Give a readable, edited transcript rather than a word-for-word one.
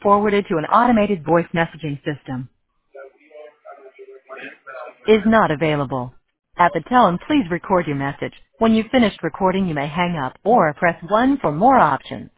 forwarded to an automated voice messaging system. Is not available. At the tone, please record your message. When you've finished recording, you may hang up or press 1 for more options.